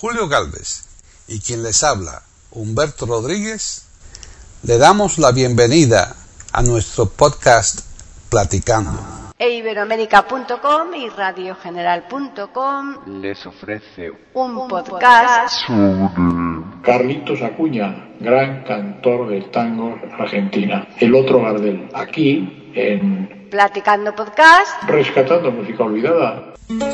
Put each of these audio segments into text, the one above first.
Julio Galvez y quien les habla, Humberto Rodríguez, le damos la bienvenida a nuestro podcast Platicando. Iberoamérica.com y radiogeneral.com les ofrece un podcast sobre Carlitos Acuña, gran cantor del tango Argentina, el otro Gardel, aquí en Platicando Podcast, Rescatando Música Olvidada.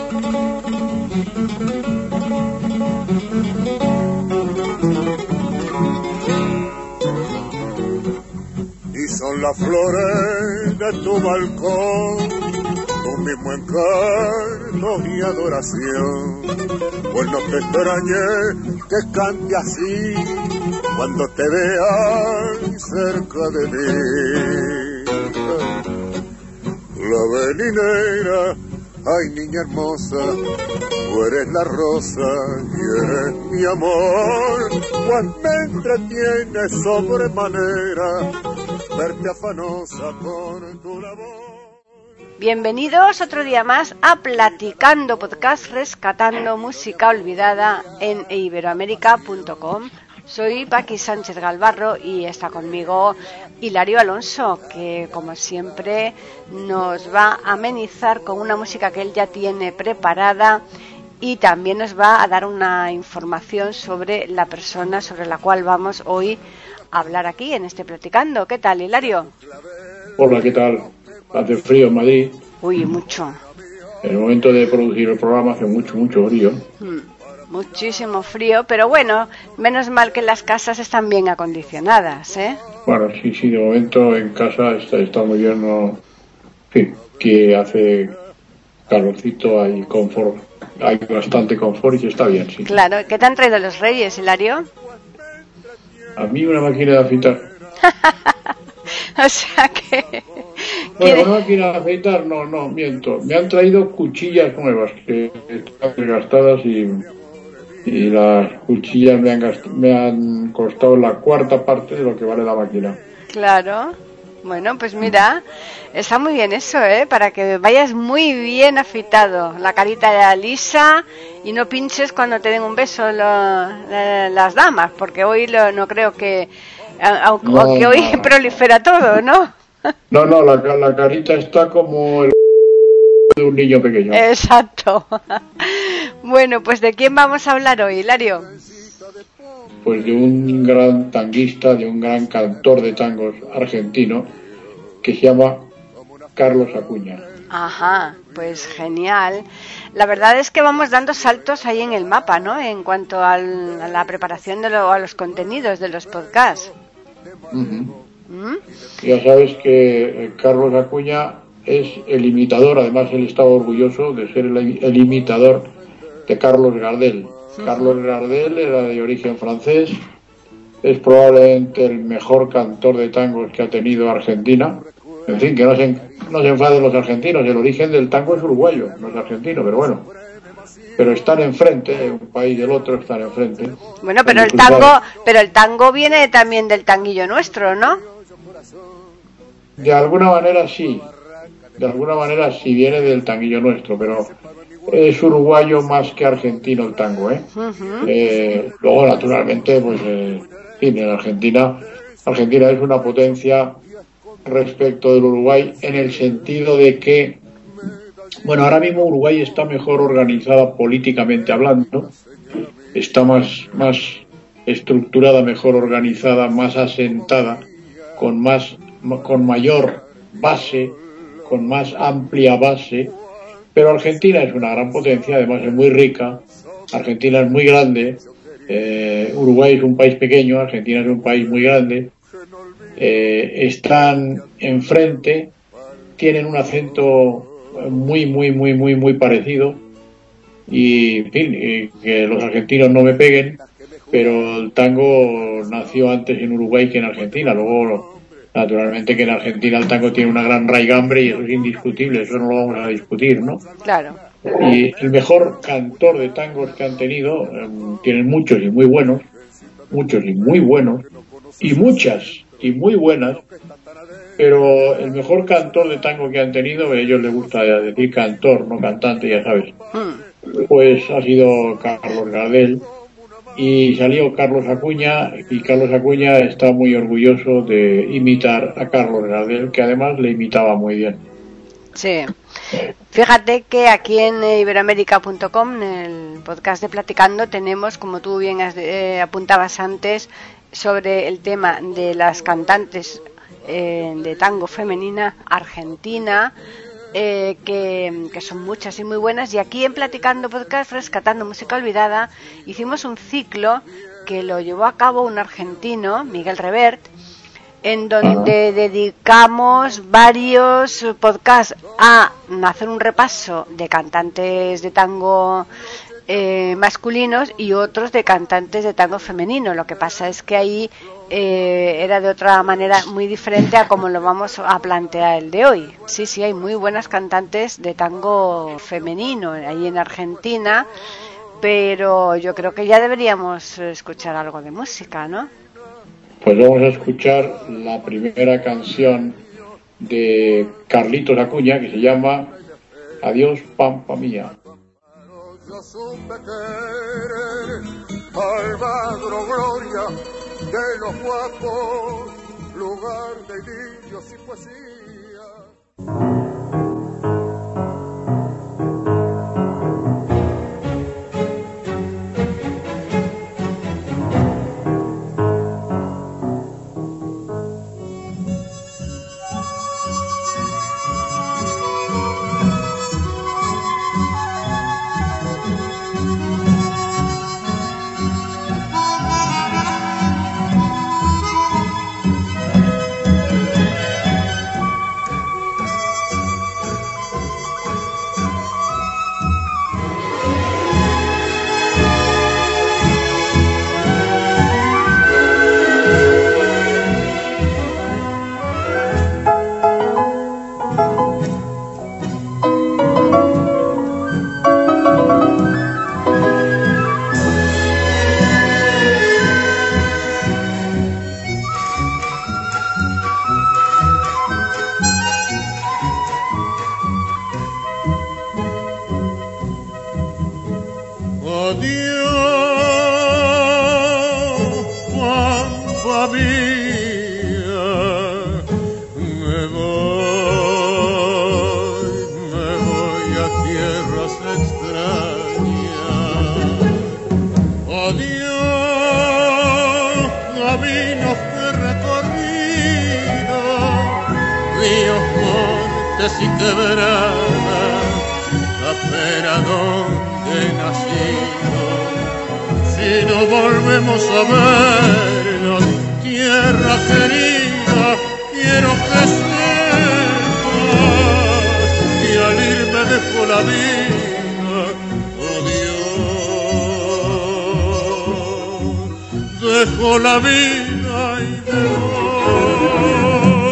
Y son las flores de tu balcón, tu mismo encanto y adoración. Pues no te extrañe que cante así cuando te vean cerca de mí. La velinera, ay niña hermosa, tú eres la rosa y eres mi amor. Cuando me entretiene sobremanera verte afanosa con tu labor. bienvenidos otro día más a Platicando Podcast, rescatando música olvidada en iberoamérica.com. Soy Paqui Sánchez Galvarro y está conmigo Hilario Alonso, que como siempre nos va a amenizar con una música que él ya tiene preparada y también nos va a dar una información sobre la persona sobre la cual vamos hoy a hablar aquí en este Platicando. ¿Qué tal, Hilario? Hola, ¿qué tal? Hace frío en Madrid. Uy, mucho. En el momento de producir el programa hace mucho frío. Muchísimo frío, pero bueno, menos mal que las casas están bien acondicionadas, ¿eh? Bueno, sí, de momento en casa está muy bien, ¿no? En fin, que hace calorcito, hay confort, hay bastante confort y está bien, sí. Claro, ¿qué te han traído los Reyes, Hilario? A mí una máquina de afeitar. O sea que... Bueno, una máquina de afeitar, no, miento. Me han traído cuchillas nuevas que están desgastadas y las cuchillas me han costado la cuarta parte de lo que vale la máquina. Claro. Bueno, pues mira, está muy bien eso, ¿eh? Para que vayas muy bien afeitado, la carita lisa y no pinches cuando te den un beso las damas, porque hoy no creo que... Aunque hoy prolifera todo, ¿no? No, la carita está como el de un niño pequeño. Exacto. Bueno, pues ¿de quién vamos a hablar hoy, Hilario? Pues de un gran tanguista, de un gran cantor de tangos argentino que se llama Carlos Acuña. Ajá, pues genial. La verdad es que vamos dando saltos ahí en el mapa, ¿no? En cuanto a la preparación a los contenidos de los podcasts. Ya sabes que Carlos Acuña es el imitador, además él estaba orgulloso de ser el imitador de Carlos Gardel. Carlos Gardel era de origen francés, es probablemente el mejor cantor de tangos que ha tenido Argentina. En fin, que no se enfaden los argentinos, el origen del tango es uruguayo, no es argentino, pero bueno. Pero están enfrente, un país y el otro están enfrente. Bueno, pero el tango viene también del tanguillo nuestro, ¿no? De alguna manera sí viene del tanguillo nuestro, pero es uruguayo más que argentino el tango, ¿eh? Luego, naturalmente, pues, en Argentina es una potencia respecto del Uruguay en el sentido de que, bueno, ahora mismo Uruguay está mejor organizada políticamente hablando, está más estructurada, mejor organizada, más asentada, con mayor base, con más amplia base, pero Argentina es una gran potencia, además es muy rica, Argentina es muy grande, Uruguay es un país pequeño, Argentina es un país muy grande, están enfrente, tienen un acento muy parecido y, en fin, que los argentinos no me peguen, pero el tango nació antes en Uruguay que en Argentina. Luego, naturalmente que en Argentina el tango tiene una gran raigambre y eso es indiscutible, eso no lo vamos a discutir, ¿no? Claro. Y el mejor cantor de tangos que han tenido, tienen muchos y muy buenos, y muchas y muy buenas, pero el mejor cantor de tango que han tenido, a ellos les gusta decir cantor, no cantante, ya sabes, pues ha sido Carlos Gardel, y salió Carlos Acuña, y Carlos Acuña está muy orgulloso de imitar a Carlos Gardel, que además le imitaba muy bien. Sí. Fíjate que aquí en iberoamerica.com, en el podcast de Platicando, tenemos, como tú bien apuntabas antes, sobre el tema de las cantantes de tango femenina argentina, que son muchas y muy buenas. Y aquí en Platicando Podcast, Rescatando Música Olvidada, hicimos un ciclo que lo llevó a cabo un argentino, Miguel Revert, en donde dedicamos varios podcasts a hacer un repaso de cantantes de tango masculinos y otros de cantantes de tango femenino. Lo que pasa es que ahí era de otra manera muy diferente a como lo vamos a plantear el de hoy. Sí, hay muy buenas cantantes de tango femenino ahí en Argentina, pero yo creo que ya deberíamos escuchar algo de música, ¿no? Pues vamos a escuchar la primera canción de Carlitos Acuña, que se llama Adiós, Pampa Mía. Yo supe querer al magro gloria de los guapos, lugar de idilios y poesía. Y quebradas, apenas donde he nacido. Si no volvemos a vernos, tierra querida, quiero que sepas que al irme dejo la vida. Oh Dios, dejo la vida y me voy.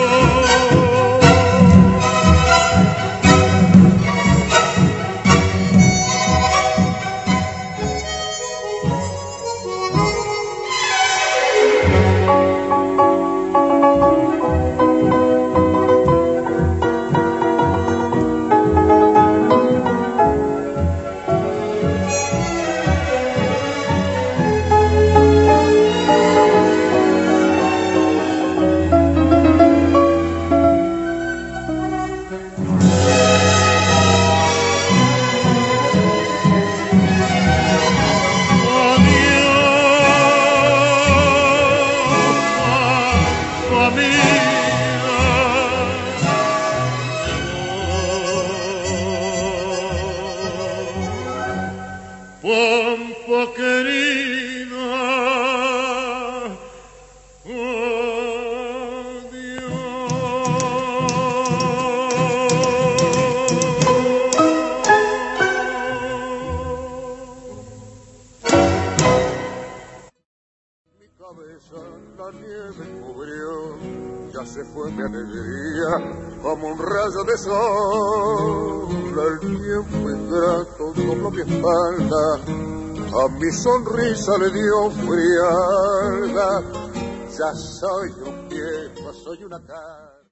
La nieve cubrió, ya se fue mi alegría, como un rayo de sol. El tiempo ingrato dobló mi espalda, a mi sonrisa le dio frialdad. Ya soy un viejo, soy una carga,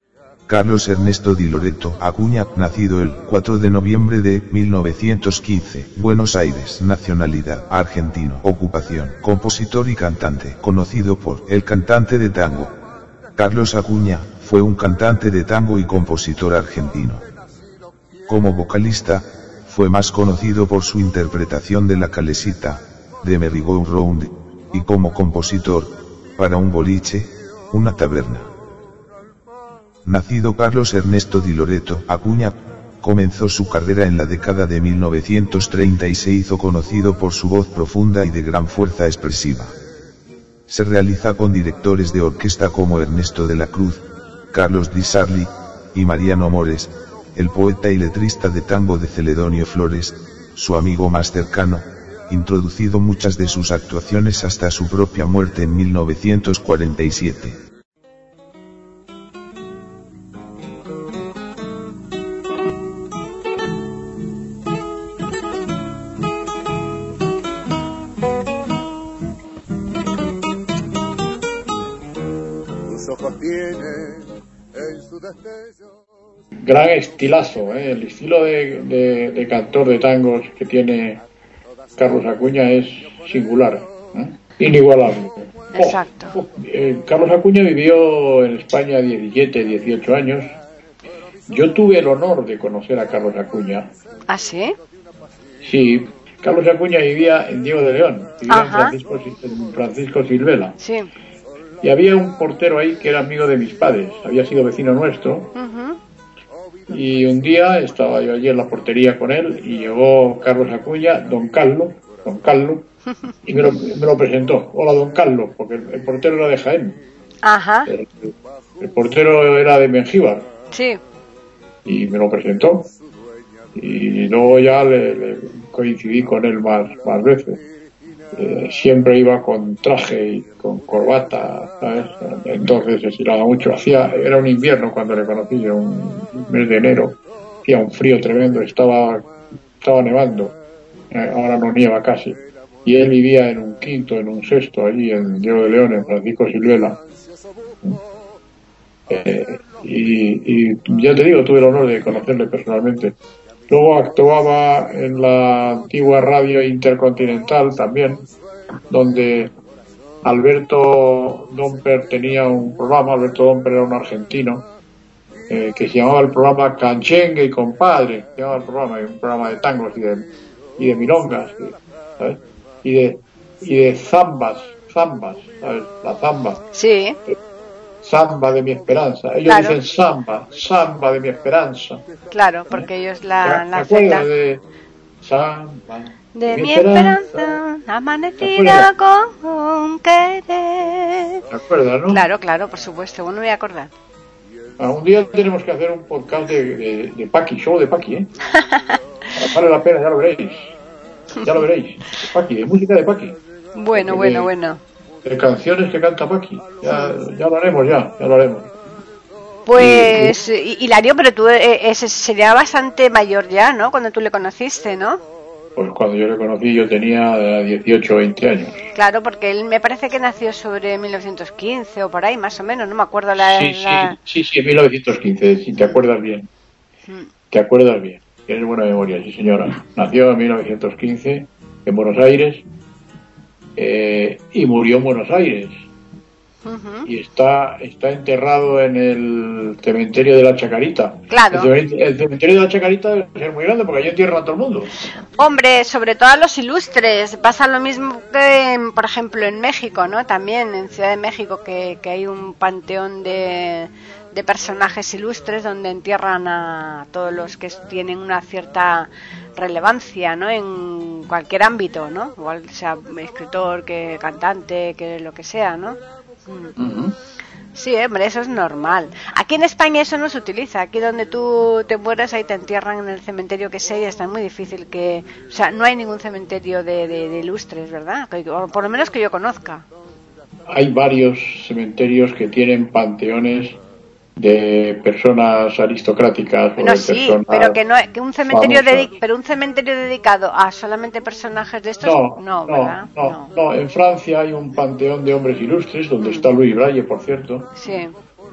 Carlos Ernesto Di Loreto Acuña, nacido el 4 de noviembre de 1915, Buenos Aires, nacionalidad, argentino, ocupación, compositor y cantante, conocido por el cantante de tango. Carlos Acuña, fue un cantante de tango y compositor argentino. Como vocalista, fue más conocido por su interpretación de La Calesita, de Merry Go Round, y como compositor, para un boliche, una taberna. Nacido Carlos Ernesto Di Loreto Acuña, comenzó su carrera en la década de 1930 y se hizo conocido por su voz profunda y de gran fuerza expresiva. Se realiza con directores de orquesta como Ernesto de la Cruz, Carlos Di Sarli, y Mariano Mores, el poeta y letrista de tango de Celedonio Flores, su amigo más cercano, introducido muchas de sus actuaciones hasta su propia muerte en 1947. Gran estilazo, el estilo de cantor de tangos que tiene Carlos Acuña es singular, inigualable. Exacto. Carlos Acuña vivió en España 17, 18 años. Yo tuve el honor de conocer a Carlos Acuña. ¿Ah, sí? Sí, Carlos Acuña vivía en Diego de León, vivía en Francisco Silvela. Sí. Y había un portero ahí que era amigo de mis padres, había sido vecino nuestro. Y un día estaba yo allí en la portería con él y llegó Carlos Acuña, don Carlos, y me lo presentó. Hola, don Carlos, porque el portero era de Jaén. Ajá. El portero era de Mengíbar. Sí. Y me lo presentó. Y luego ya le coincidí con él más veces. Siempre iba con traje y con corbata, ¿sabes? Entonces se estiraba mucho. Era un invierno cuando le conocí, yo, un mes de enero. Hacía un frío tremendo, estaba nevando. Ahora no nieva casi. Y él vivía en un quinto, en un sexto, allí en Diego de León, en Francisco Silvela. Y ya te digo, tuve el honor de conocerle personalmente. Luego actuaba en la antigua radio Intercontinental también, donde Alberto Domper tenía un programa. Alberto Domper era un argentino que se llamaba el programa Canchengue y Compadre, se llamaba el programa, un programa de tangos y de milongas, ¿sabes? Y de zambas, ¿sabes? La zamba. Sí. Samba de mi esperanza. Ellos dicen samba de mi esperanza. Claro, porque ellos la Z de samba de mi esperanza, amanecida con querer. ¿Te acuerdas, no? Claro, por supuesto, uno me voy a acordar. Un día tenemos que hacer un podcast de Paqui, show de Paqui, Vale la pena, ya lo veréis. De Paqui, de música de Paqui. Bueno. De canciones que canta Paqui. Ya lo haremos. Pues, Hilario, pero tú sería bastante mayor ya, ¿no? Cuando tú le conociste, ¿no? Pues cuando yo le conocí yo tenía 18 o 20 años. Claro, porque él me parece que nació sobre 1915 o por ahí, más o menos, no me acuerdo Sí, 1915, si te acuerdas bien. Te acuerdas bien. Tienes buena memoria, sí señora. Nació en 1915 en Buenos Aires y murió en Buenos Aires. Y está enterrado en el cementerio de la Chacarita. Claro. El cementerio de la Chacarita debe ser muy grande porque allí entierran a todo el mundo. Hombre, sobre todo a los ilustres. Pasa lo mismo que, por ejemplo, en México, ¿no? También en Ciudad de México que hay un panteón de personajes ilustres donde entierran a todos los que tienen una cierta relevancia, ¿no? En cualquier ámbito, ¿no? Igual sea escritor, que cantante, que lo que sea, ¿no? Sí, hombre, eso es normal. Aquí en España eso no se utiliza. Aquí donde tú te mueras, ahí te entierran en el cementerio que sea y está muy difícil que... O sea, no hay ningún cementerio de ilustres, ¿verdad? O por lo menos que yo conozca. Hay varios cementerios que tienen panteones de personas aristocráticas. No, sí, pero que un cementerio un cementerio dedicado a solamente personajes de estos, no, ¿verdad? No, en Francia hay un panteón de hombres ilustres donde está Louis Braille, por cierto. Sí.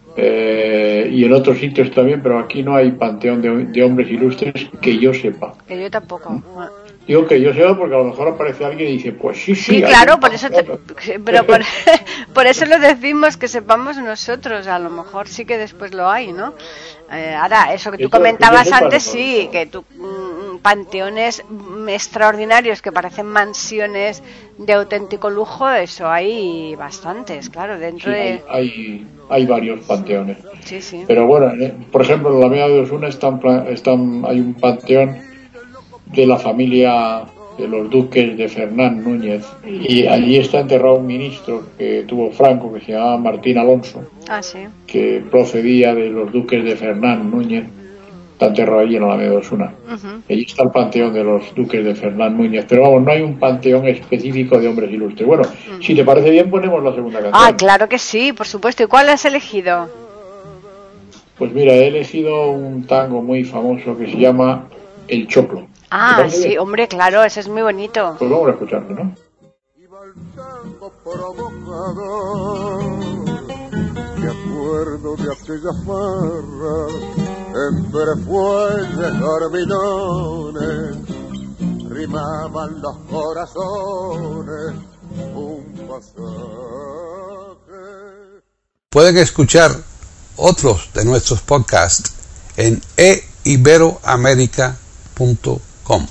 y en otros sitios también, pero aquí no hay panteón de hombres ilustres que yo sepa. Que yo tampoco. Digo que yo sepa porque a lo mejor aparece alguien y dice, pues sí. Sí, claro, por eso pero por eso lo decimos, que sepamos nosotros. A lo mejor sí que después lo hay, ¿no? Ahora, eso que tú comentabas antes, sí, que tú panteones extraordinarios que parecen mansiones de auténtico lujo, eso hay bastantes, claro, dentro de... Hay varios panteones. Sí. Pero bueno, por ejemplo, en la Alameda de Osuna hay un panteón de la familia de los duques de Fernán Núñez, y allí está enterrado un ministro que tuvo Franco, que se llamaba Martín Alonso, que procedía de los duques de Fernán Núñez. Está enterrado allí en la Alameda de Osuna. Allí está el panteón de los duques de Fernán Núñez, pero vamos, no hay un panteón específico de hombres ilustres. Bueno, si te parece bien, ponemos la segunda canción. Ah, claro que sí, por supuesto. ¿Y cuál has elegido? Pues mira, he elegido un tango muy famoso que se llama El Choclo. Ah, sí, bien? Hombre, claro, ese es muy bonito. Pues vamos a escucharlo, ¿no? Iba el tango provocador, me acuerdo de aquella farra, entre fuelles dormilones, rimaban los corazones, un pasaje. Pueden escuchar otros de nuestros podcasts en eiberoamerica.com.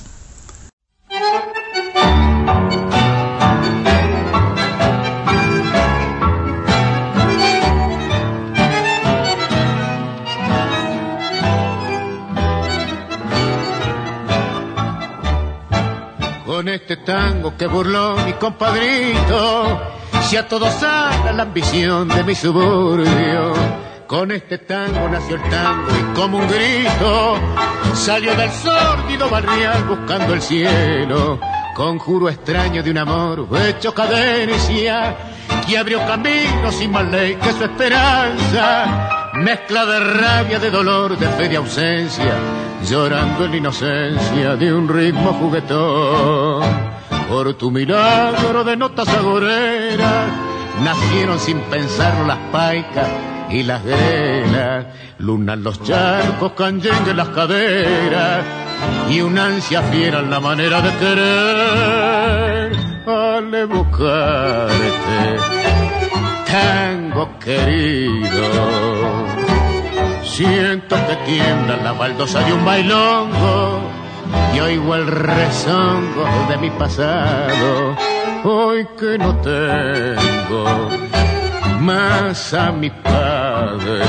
Con este tango que burló mi compadrito, si a todos sana la ambición de mi suburbio. Con este tango nació el tango y como un grito salió del sórdido barrial buscando el cielo. Conjuro extraño de un amor hecho cadencia que abrió camino sin más ley que su esperanza. Mezcla de rabia, de dolor, de fe, de ausencia, llorando en la inocencia de un ritmo juguetón. Por tu milagro de notas agoreras nacieron sin pensarlo las paicas y las grelas, lunan los charcos, canyengue las caderas y una ansia fiera en la manera de querer. Al evocarte, tango querido, siento que tiembla la baldosa de un bailongo y oigo el rezongo de mi pasado, hoy que no tengo más a mi padre.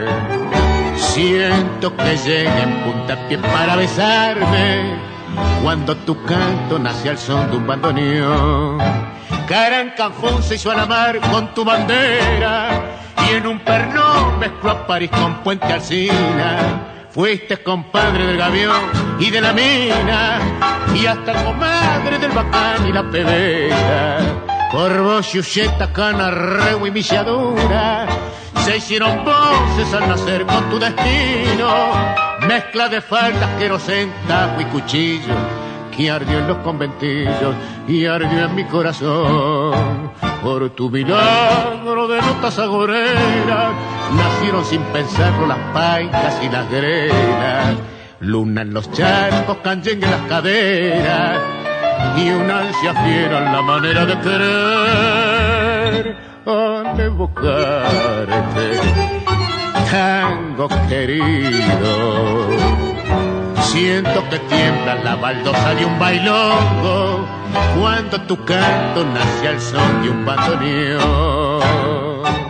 Siento que llega en puntapié para besarme cuando tu canto nace al son de un bandoneón. Carancanjón se hizo a la mar con tu bandera y en un pernón mezcló a París con Puente Alsina. Fuiste compadre del gavión y de la mina y hasta comadre del bacán y la pebeta. Por vos, Yucheta, Cana, Reu y Milladura se hicieron voces al nacer con tu destino. Mezcla de faldas, querosén, tajo y cuchillo que ardió en los conventillos y ardió en mi corazón. Por tu milagro de notas agoreras nacieron sin pensarlo las paicas y las grelas. Luna en los charcos, canyengue en las caderas y una ansia fiera en la manera de querer. Al evocarte, tango querido, siento que tiembla la baldosa de un bailongo cuando tu canto nace al son de un bandoneón.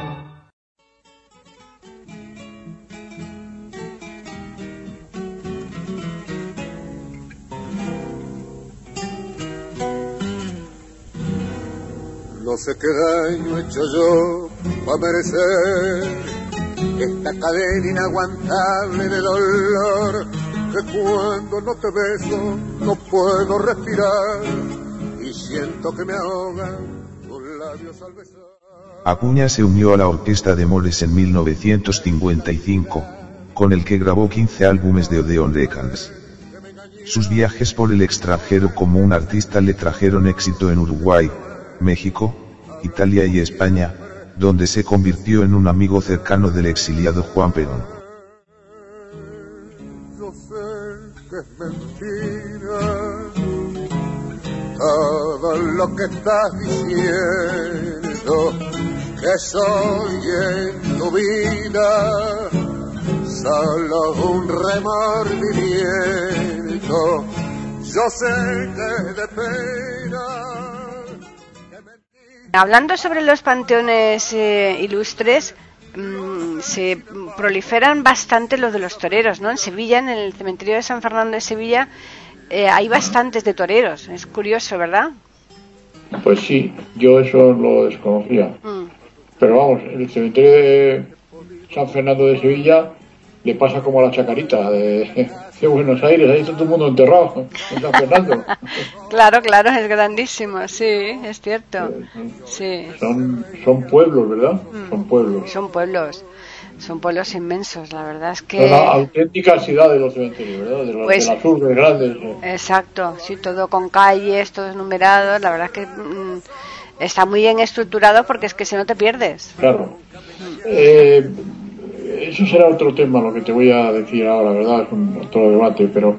No sé qué daño he hecho yo para merecer esta cadena inaguantable de dolor, que cuando no te beso no puedo respirar y siento que me ahogan tus labios al besar. Acuña se unió a la orquesta de Mores en 1955, con el que grabó 15 álbumes de Odeon Records. Sus viajes por el extranjero como un artista le trajeron éxito en Uruguay, México, Italia y España, donde se convirtió en un amigo cercano del exiliado Juan Perón. Yo sé que es mentira todo lo que estás diciendo, que soy en tu vida solo un remordimiento. Yo sé que es de pena. Hablando sobre los panteones ilustres, se proliferan bastante los de los toreros, ¿no? En Sevilla, en el cementerio de San Fernando de Sevilla, hay bastantes de toreros. Es curioso, ¿verdad? Pues sí, yo eso lo desconocía. Pero vamos, en el cementerio de San Fernando de Sevilla le pasa como a la Chacarita de Buenos Aires, ahí está todo el mundo enterrado en San Fernando. Claro, es grandísimo, sí, es cierto. Sí. Son pueblos, ¿verdad? Son pueblos inmensos, la verdad es que... Son la auténtica ciudad de los cementerios, ¿verdad? De las urbes grandes. Exacto, sí, todo con calles, todos numerados, la verdad es que está muy bien estructurado porque es que si no te pierdes. Claro. Eso será otro tema lo que te voy a decir ahora, ¿verdad? Es otro debate, pero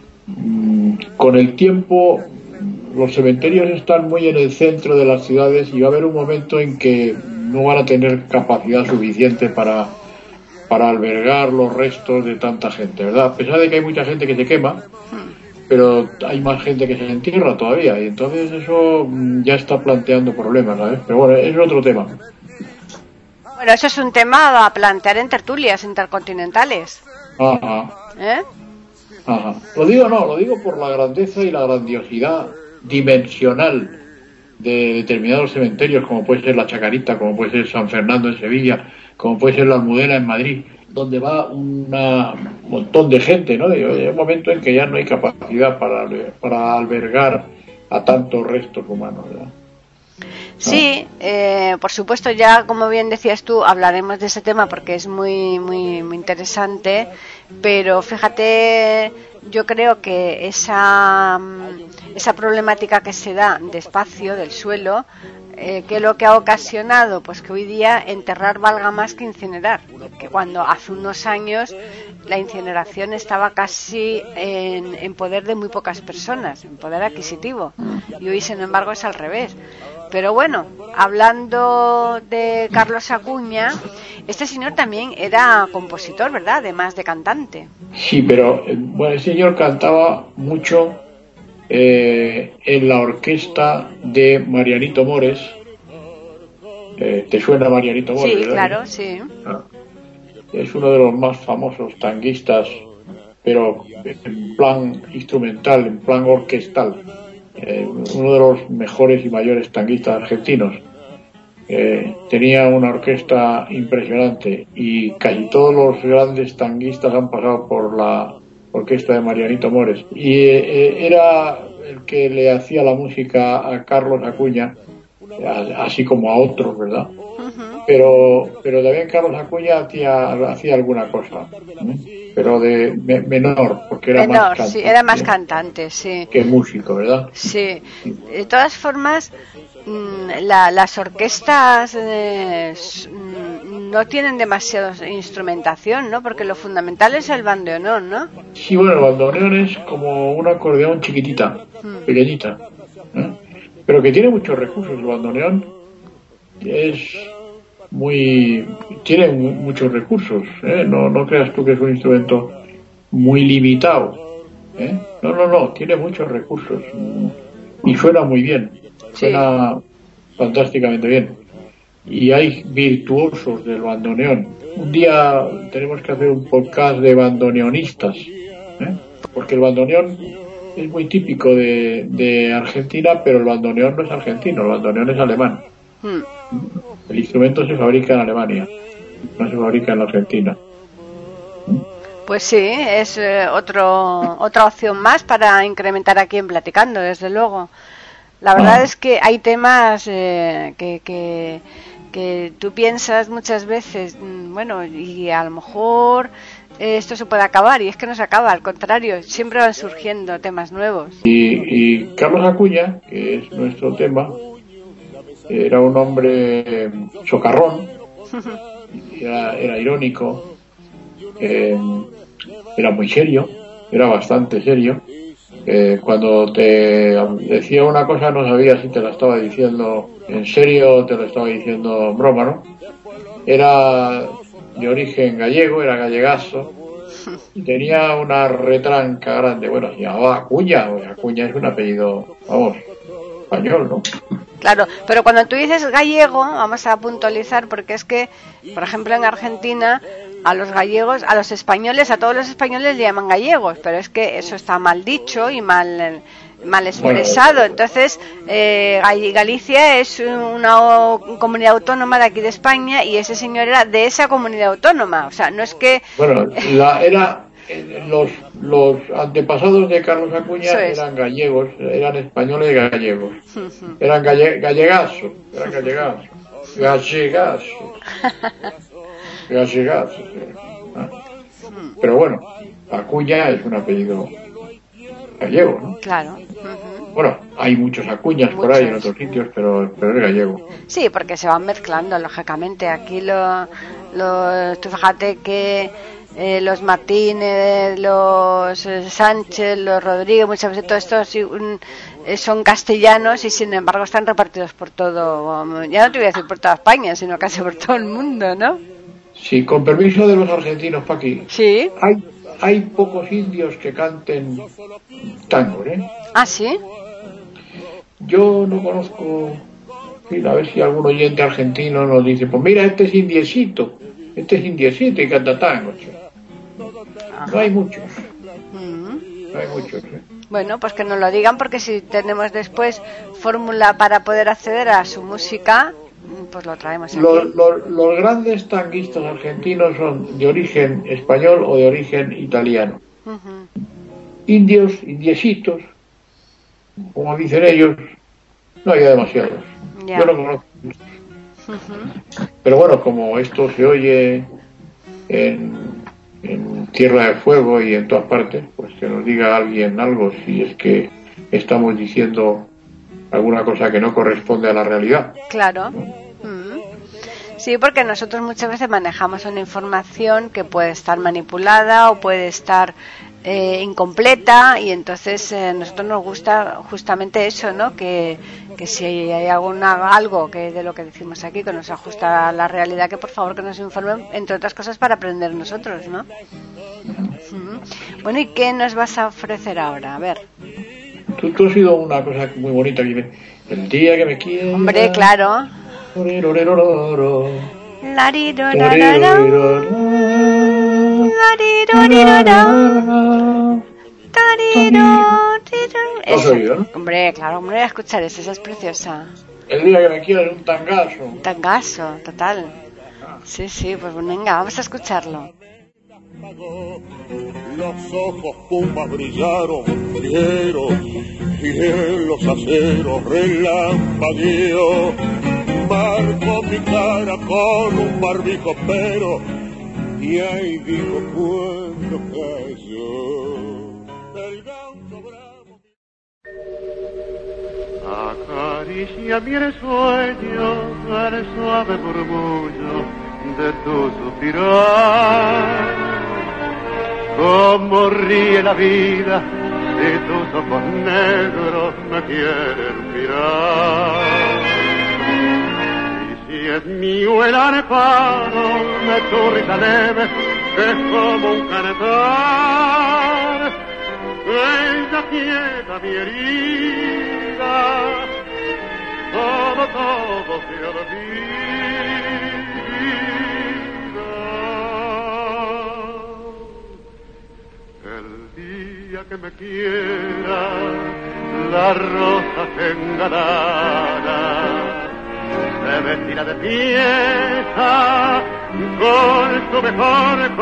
con el tiempo los cementerios están muy en el centro de las ciudades y va a haber un momento en que no van a tener capacidad suficiente para albergar los restos de tanta gente, ¿verdad? A pesar de que hay mucha gente que se quema, pero hay más gente que se entierra todavía y entonces eso ya está planteando problemas, ¿sabes? Pero bueno, es otro tema. Bueno, eso es un tema a plantear en tertulias intercontinentales. Ajá. Ajá. Lo digo por la grandeza y la grandiosidad dimensional de determinados cementerios, como puede ser la Chacarita, como puede ser San Fernando en Sevilla, como puede ser la Almudena en Madrid, donde va un montón de gente, ¿no? Hay un momento en que ya no hay capacidad para albergar a tantos restos humanos, ¿verdad? Sí, por supuesto, ya como bien decías tú, hablaremos de ese tema porque es muy interesante, pero fíjate, yo creo que esa problemática que se da de espacio del suelo, que lo que ha ocasionado pues que hoy día enterrar valga más que incinerar, que cuando hace unos años la incineración estaba casi en poder de muy pocas personas, en poder adquisitivo, y hoy sin embargo es al revés. Pero bueno, hablando de Carlos Acuña, este señor también era compositor, ¿verdad? Además de cantante. Sí, pero bueno, el señor cantaba mucho en la orquesta de Marianito Mores. ¿Te suena Marianito Mores? Sí, ¿verdad? claro, sí. Es uno de los más famosos tanguistas, pero en plan instrumental, en plan orquestal. Uno de los mejores y mayores tanguistas argentinos. Tenía una orquesta impresionante y casi todos los grandes tanguistas han pasado por la orquesta de Marianito Mores, y era el que le hacía la música a Carlos Acuña, así como a otros, ¿verdad? Pero también Carlos Acuña hacía alguna cosa, pero de menor, porque era más cantante, sí, era más cantante, sí, que músico, ¿verdad? Sí. De todas formas, las orquestas no tienen demasiada instrumentación, ¿no? Porque lo fundamental es el bandoneón, ¿no? Sí, bueno, el bandoneón es como un acordeón chiquitita, pequeñita, pero que tiene muchos recursos. El bandoneón tiene muchos recursos, no creas tú que es un instrumento muy limitado, no, tiene muchos recursos y suena muy bien, suena fantásticamente bien, y hay virtuosos del bandoneón. Un día tenemos que hacer un podcast de bandoneonistas, porque el bandoneón es muy típico de Argentina, pero el bandoneón no es argentino, el bandoneón es alemán. El instrumento se fabrica en Alemania, no se fabrica en la Argentina. Pues sí, es otra opción más para incrementar aquí en Platicando, desde luego. La verdad es que hay temas que tú piensas muchas veces, bueno, y a lo mejor esto se puede acabar, y es que no se acaba, al contrario, siempre van surgiendo temas nuevos. Y Carlos Acuña, que es nuestro tema, era un hombre socarrón, era irónico, era muy serio, era bastante serio. Cuando te decía una cosa no sabía si te la estaba diciendo en serio o te lo estaba diciendo en broma, ¿no? Era de origen gallego, era gallegazo, y tenía una retranca grande. Bueno, se llamaba Acuña, Acuña es un apellido, vamos, español, ¿no? Claro, pero cuando tú dices gallego, vamos a puntualizar, porque es que, por ejemplo, en Argentina, a los gallegos, a los españoles, a todos los españoles le llaman gallegos, pero es que eso está mal dicho y mal expresado. Bueno, entonces, Galicia es una comunidad autónoma de aquí de España y ese señor era de esa comunidad autónoma. O sea, no es que... Bueno, los antepasados de Carlos Acuña eran gallegos, eran españoles gallegos, eran gallegazos, pero bueno, Acuña es un apellido gallego, ¿no? Claro. Bueno, hay muchos Acuñas por ahí en otros sitios, pero es gallego. Sí, porque se van mezclando, lógicamente. Aquí tú fíjate que los Martínez, los Sánchez, los Rodríguez, muchas veces todos estos son castellanos y sin embargo están repartidos por todo, ya no te voy a decir por toda España, sino casi por todo el mundo, ¿no? Sí, con permiso de los argentinos, Paqui. Sí. Hay pocos indios que canten tango, ¿eh? ¿Ah, sí? Yo no conozco, a ver si algún oyente argentino nos dice, pues mira, este es indiecito y canta tango. No hay muchos. No hay muchos, ¿eh? Bueno, pues que nos lo digan, porque si tenemos después fórmula para poder acceder a su música, pues lo traemos aquí. Los grandes tanguistas argentinos son de origen español o de origen italiano. Indiecitos, como dicen ellos, no hay demasiados. Ya. Yo no conozco. Pero bueno, como esto se oye en Tierra de Fuego y en todas partes, pues que nos diga alguien algo si es que estamos diciendo alguna cosa que no corresponde a la realidad. Claro. Sí, porque nosotros muchas veces manejamos una información que puede estar manipulada o puede estar incompleta, y entonces a nosotros nos gusta justamente eso, ¿no? Que si hay algo que de lo que decimos aquí que nos ajusta a la realidad, que por favor que nos informen, entre otras cosas para aprender nosotros, ¿no? Bueno, ¿y qué nos vas a ofrecer ahora? A ver. Tú has sido una cosa muy bonita que el día que me quieras. Hombre, claro. Hombre, claro, hombre, a escuchar esa es preciosa. El día que me quieras, un tangazo. Un tangazo, total. Sí, pues venga, vamos a escucharlo. Los ojos pumas brillaron fieros y en los aceros relampagueó. Marcó mi cara con un barbijo, pero y ahí dijo cuando cayó el gaucho bravo. Acaricia mi sueño el suave murmullo de tu suspirar. Cómo ríe la vida si tus ojos negros me quieren mirar. Y si es mío el arpado de tu risa leve, que es como un cantar, ella quieta mi herida, todo se olvida. Que me quiera la rosa engalana se vestirá de pieza con su mejor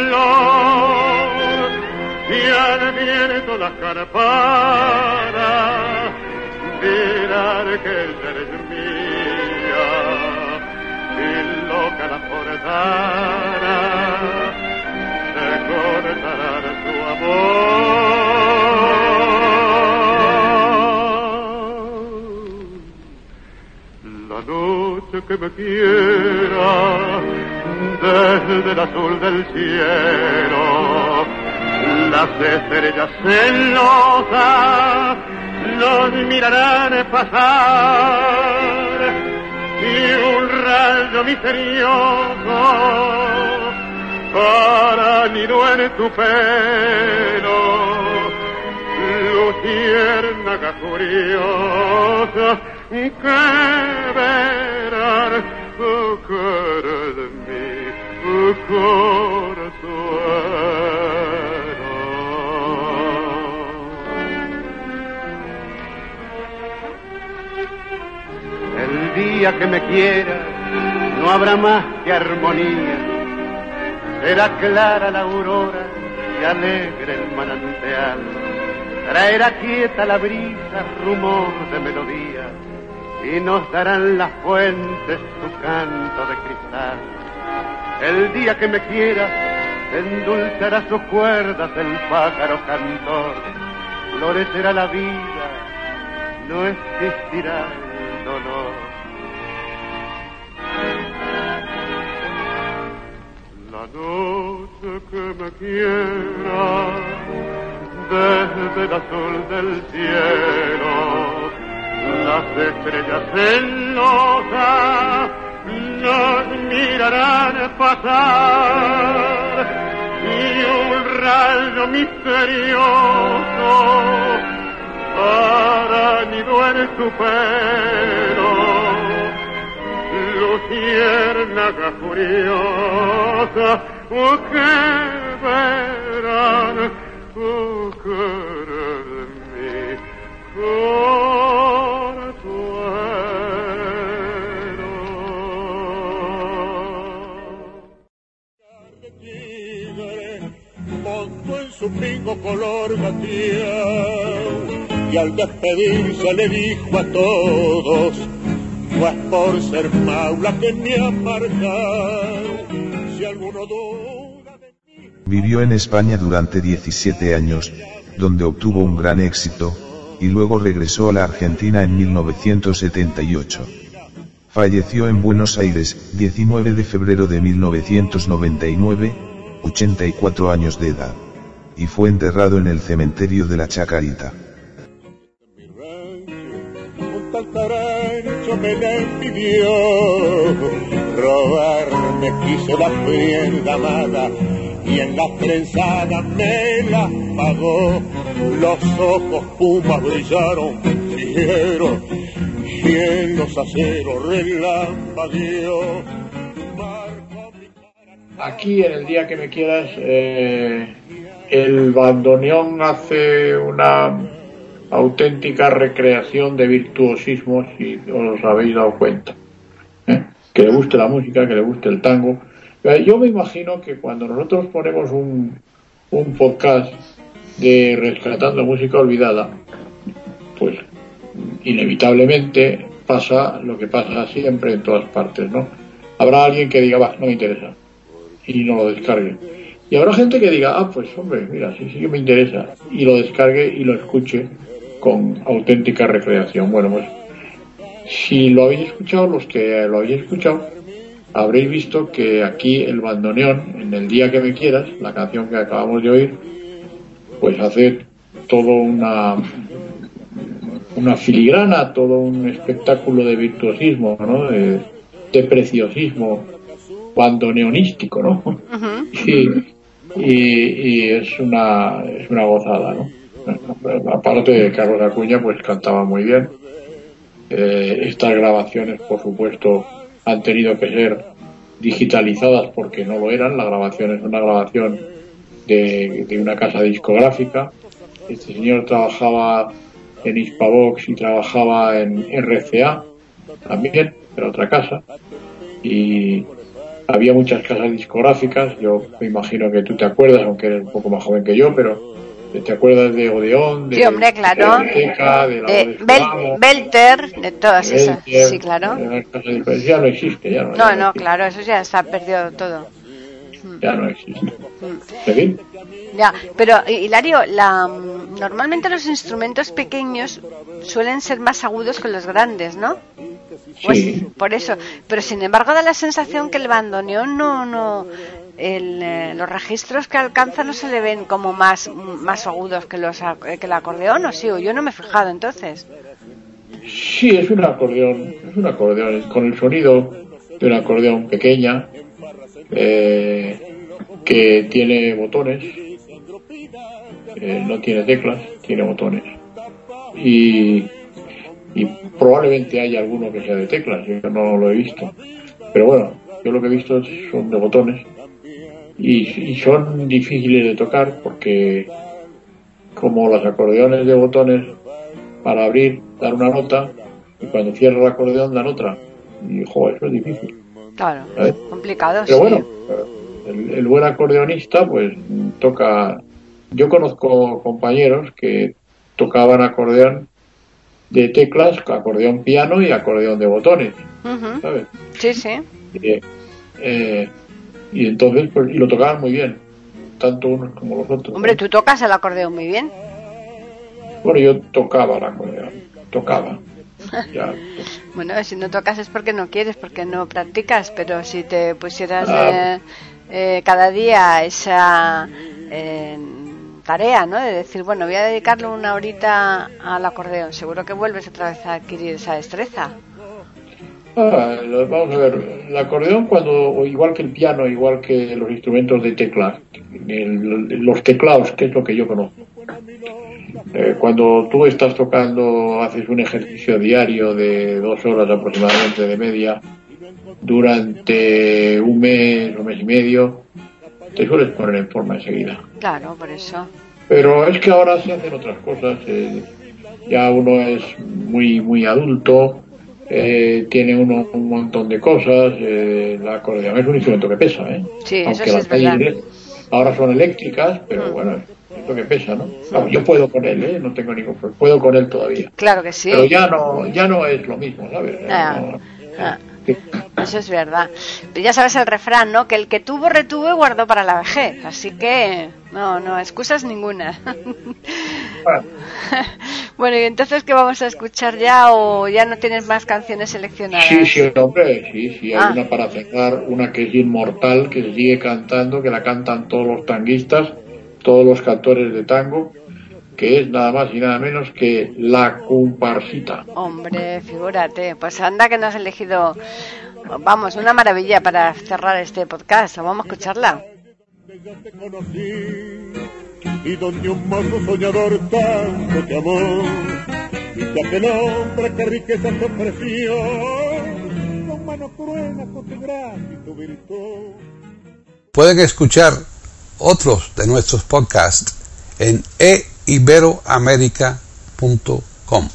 color y al viento las campanas dirán que ella eres mía y loca la portana se cortará de su amor. La noche que me quiera desde el azul del cielo, las estrellas celosas nos mirarán pasar y un rayo misterioso para nido en tu pelo, luciérnaga curiosa que verán cara de mi corazón. El día que me quieras no habrá más que armonía, será clara la aurora y alegre el manantial, traerá quieta la brisa rumor de melodía y nos darán las fuentes su canto de cristal. El día que me quieras endulzará sus cuerdas el pájaro cantor, florecerá la vida, no existirá el dolor. La noche que me quiera desde el azul del cielo, las estrellas celosas nos mirarán pasar y un rayo misterioso hará nido en tu pelo, luciérnaga furiosa que verán querer mi montó en su pingo color gateado y al despedirse le dijo a todos: pues por ser maula que me ha marcado, si alguno duda de mí. Vivió en España durante 17 años, donde obtuvo un gran éxito, y luego regresó a la Argentina en 1978. Falleció en Buenos Aires, 19 de febrero de 1999, 84 años de edad, y fue enterrado en el cementerio de la Chacarita. Me la pidió, robarme quiso la prenda amada y en la trenzada me la pagó. Los ojos pumas brillaron fiero y en los aceros relampagueó. Aquí en El día que me quieras, el bandoneón hace una auténtica recreación de virtuosismos, si os habéis dado cuenta, que le guste la música, que le guste el tango. Yo me imagino que cuando nosotros ponemos un podcast de Rescatando Música Olvidada, pues inevitablemente pasa lo que pasa siempre en todas partes, ¿no? Habrá alguien que diga, va, no me interesa, y no lo descargue. Y habrá gente que diga, pues hombre, mira, sí que me interesa, y lo descargue y lo escuche con auténtica recreación. Bueno, pues si lo habéis escuchado, los que lo habéis escuchado, habréis visto que aquí el bandoneón, en El día que me quieras, la canción que acabamos de oír, pues hace todo una filigrana, todo un espectáculo de virtuosismo, ¿no? De preciosismo bandoneonístico, ¿no? Uh-huh. Y es una gozada, ¿no? Aparte de Carlos Acuña, pues cantaba muy bien. Estas grabaciones, por supuesto, han tenido que ser digitalizadas porque no lo eran. La grabación es una grabación de una casa discográfica. Este señor trabajaba en Hispavox y trabajaba en RCA también, era otra casa, y había muchas casas discográficas. Yo me imagino que tú te acuerdas, aunque eres un poco más joven que yo, pero ¿te acuerdas de Odeón? Sí, hombre, claro. De Belter, de todas esas. Sí, claro. Ya no existe, ya no. No, claro, eso ya está perdido todo. Ya no existe. ¿En fin? Ya, pero Hilario, normalmente los instrumentos pequeños suelen ser más agudos que los grandes, ¿no? Pues, Sí. por eso. Pero sin embargo da la sensación que el bandoneón los registros que alcanza no se le ven como más agudos que el acordeón, ¿o sí? O yo no me he fijado entonces. Sí, es un acordeón, con el sonido de un acordeón pequeña, que tiene botones, no tiene teclas, tiene botones. Y probablemente haya alguno que sea de teclas, yo no lo he visto. Pero bueno, yo lo que he visto son de botones. Y son difíciles de tocar porque, como los acordeones de botones, para abrir, dar una nota, y cuando cierra el acordeón dan otra. Y, joder, eso es difícil. Claro, ¿Sabes? complicado, Pero sí. bueno, el buen acordeonista, pues, toca... Yo conozco compañeros que tocaban acordeón de teclas, acordeón piano y acordeón de botones, Uh-huh. ¿sabes? Sí, sí. Y entonces, pues, y lo tocaban muy bien, tanto unos como los otros. Hombre, tú tocas el acordeón muy bien. Bueno, yo tocaba el acordeón, tocaba. Ya. Bueno, si no tocas es porque no quieres, porque no practicas, pero si te pusieras cada día esa tarea, ¿no? De decir, bueno, voy a dedicarle una horita al acordeón, seguro que vuelves otra vez a adquirir esa destreza. Vamos a ver, el acordeón, igual que el piano, igual que los instrumentos de tecla, los teclados, que es lo que yo conozco. Cuando tú estás tocando, haces un ejercicio diario de 2 horas aproximadamente de media, durante un mes o mes y medio, te sueles poner en forma enseguida. Claro, por eso. Pero es que ahora se hacen otras cosas, ya uno es muy adulto, tiene uno un montón de cosas, la acordeón es un instrumento que pesa, Sí, aunque eso sí es verdad. Ahora son eléctricas, pero bueno, es lo que pesa, ¿no? Claro, yo puedo con él, no tengo ningún problema, puedo con él todavía. Claro que sí. Pero ya no es lo mismo, ¿sabes? Sí. Eso es verdad. Pero ya sabes el refrán, ¿no? Que el que tuvo, retuvo y guardó para la vejez. Así que no, excusas ninguna. Bueno, y entonces, ¿qué vamos a escuchar ya o ya no tienes más canciones seleccionadas? Sí, hombre, sí, hay una para cerrar, una que es inmortal, que se sigue cantando, que la cantan todos los tanguistas, todos los cantores de tango, que es nada más y nada menos que La Comparsita. Hombre, figúrate, pues anda que no has elegido, vamos, una maravilla para cerrar este podcast. Vamos a escucharla. Te conocí, y donde un mozo soñador tanto te amó, y que aquel hombre que riqueza te ofreció, con mano cruel con tu gracia y tu virtud. Pueden escuchar otros de nuestros podcasts en iberoamerica.com.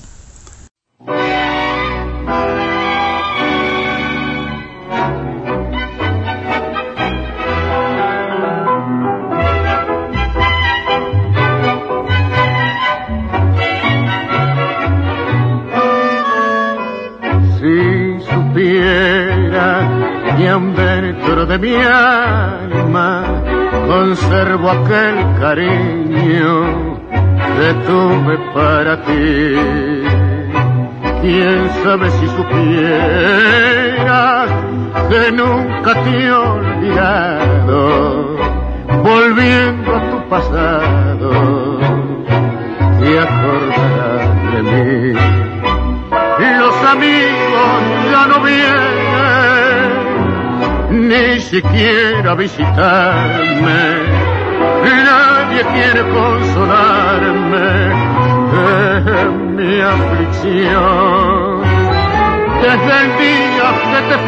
Si supiera que aún dentro de mi alma conservo aquel cariño que tuve para ti. Quién sabe si supieras que nunca te he olvidado, volviendo a tu pasado, te acordarás de mí. Los amigos ya no vienen, ni siquiera a visitarme. Nadie quiere consolarme en mi aflicción. Desde el día que te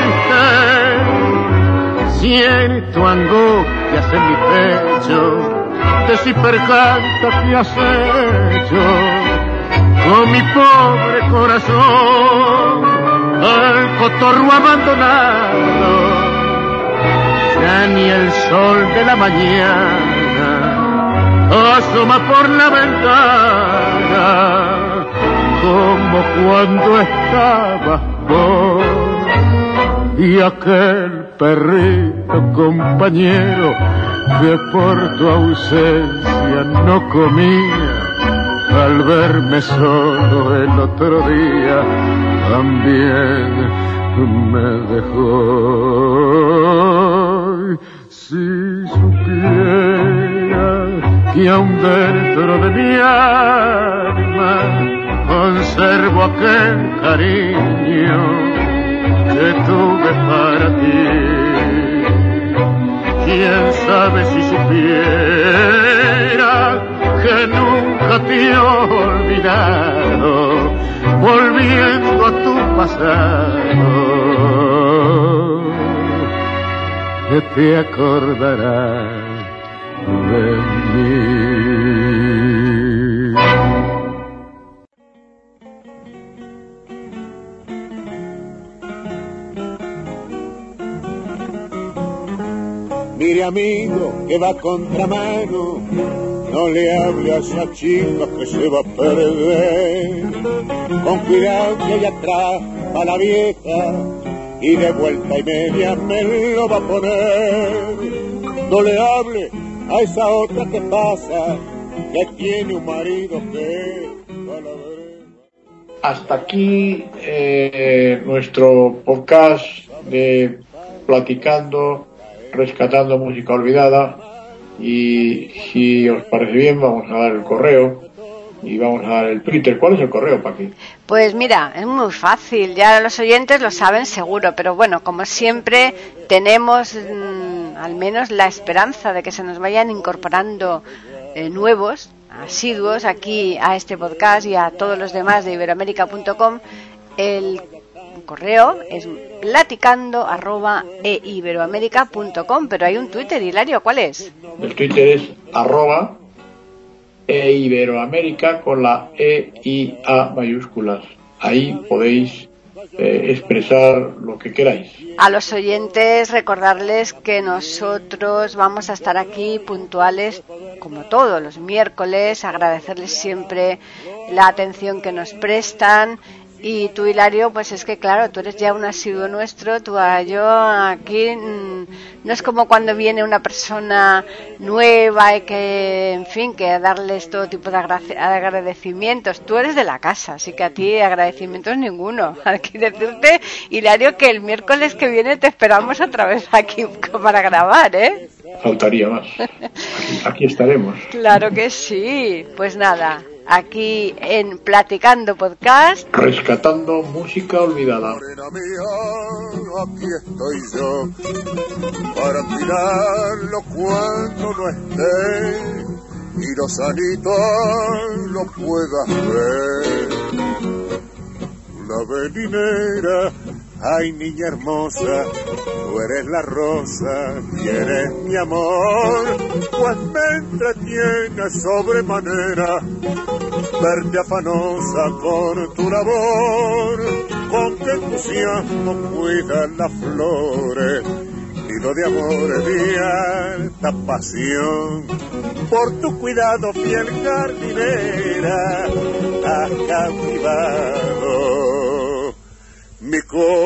fuiste, siento angustias en mi pecho, de si percanta que has hecho con mi pobre corazón, el cotorro abandonado. Ya ni el sol de la mañana asoma por la ventana, como cuando estabas vos y aquel perrito compañero que por tu ausencia no comía. Al verme solo el otro día, también me dejó. Si supiera que aún dentro de mi alma conservo aquel cariño que tuve para ti. Quién sabe si supiera que nunca te he olvidado, volviendo a tu pasado, que te acordarás de mí. Mire amigo que va contramano, no le hable a esa chica que se va a perder. Con cuidado que allá atrás va la vieja y de vuelta y media me lo va a poner. No le hable a esa otra que pasa, que tiene un marido que va a la vereda. Hasta aquí nuestro podcast de Platicando, Rescatando Música Olvidada. Y si os parece bien, vamos a dar el correo y vamos a dar el Twitter. ¿Cuál es el correo, Paqui? Pues mira, es muy fácil, ya los oyentes lo saben seguro, pero bueno, como siempre tenemos al menos la esperanza de que se nos vayan incorporando nuevos, asiduos aquí a este podcast y a todos los demás de Iberoamerica.com. El correo es platicando@eiberoamerica.com, pero hay un Twitter, Hilario, ¿cuál es? El Twitter es @eiberoamerica con la E y A mayúsculas. Ahí podéis expresar lo que queráis. A los oyentes recordarles que nosotros vamos a estar aquí puntuales como todos los miércoles, agradecerles siempre la atención que nos prestan. Y tú, Hilario, pues es que claro, tú eres ya un asiduo nuestro, yo aquí no es como cuando viene una persona nueva y que, en fin, que darles todo tipo de agradecimientos. Tú eres de la casa, así que a ti agradecimientos ninguno. Aquí decirte, Hilario, que el miércoles que viene te esperamos otra vez aquí para grabar, ¿eh? Faltaría más. Aquí estaremos. Claro que sí. Pues nada, aquí en Platicando Podcast, Rescatando Música Olvidada. Morena mía, aquí estoy yo para tirarlo cuando no esté y los anitos lo puedas ver. La velinera, ay niña hermosa, tú eres la rosa y eres mi amor, pues me entretiene sobremanera verte afanosa con tu labor, con qué entusiasmo cuidas las flores, nido de amor de alta pasión, por tu cuidado fiel jardinera has cautivado mi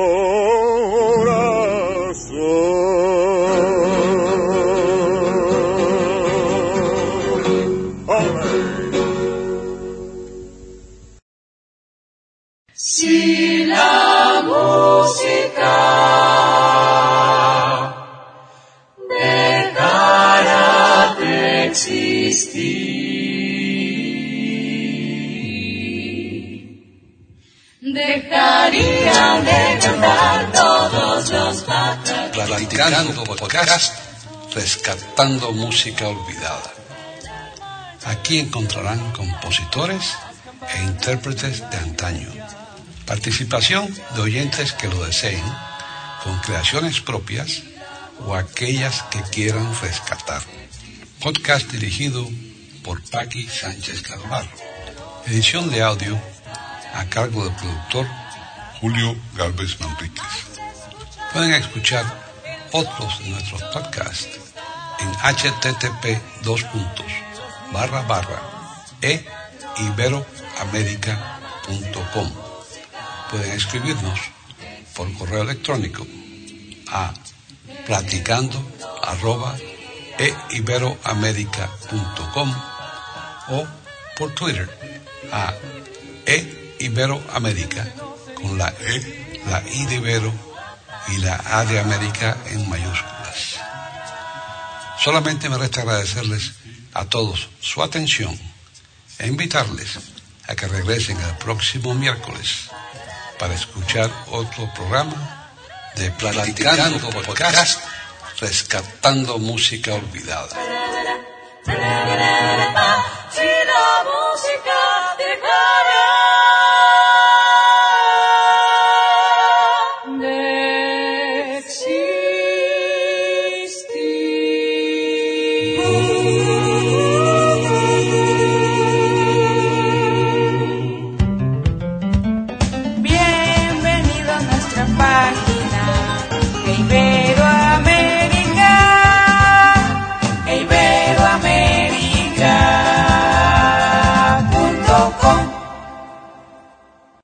corazón. Si la música dejara de existir, dejarían de cantar todos los pájaros. Platicando Podcast, Rescatando Música Olvidada. Aquí encontrarán compositores e intérpretes de antaño. Participación de oyentes que lo deseen, con creaciones propias o aquellas que quieran rescatar. Podcast dirigido por Paqui Sánchez Galvarro. Edición de audio a cargo del productor Julio Gálvez Manríquez. Pueden escuchar otros de nuestros podcasts en http://eiberoamerica.com. Pueden escribirnos por correo electrónico a platicando@eiberoamerica.com o por Twitter a eiberoamerica con la E, la I de Ibero y la A de América en mayúsculas. Solamente me resta agradecerles a todos su atención e invitarles a que regresen el próximo miércoles para escuchar otro programa de Platicando Podcast, rescatando música olvidada. Si la música dejara de existir. Bienvenido a nuestra página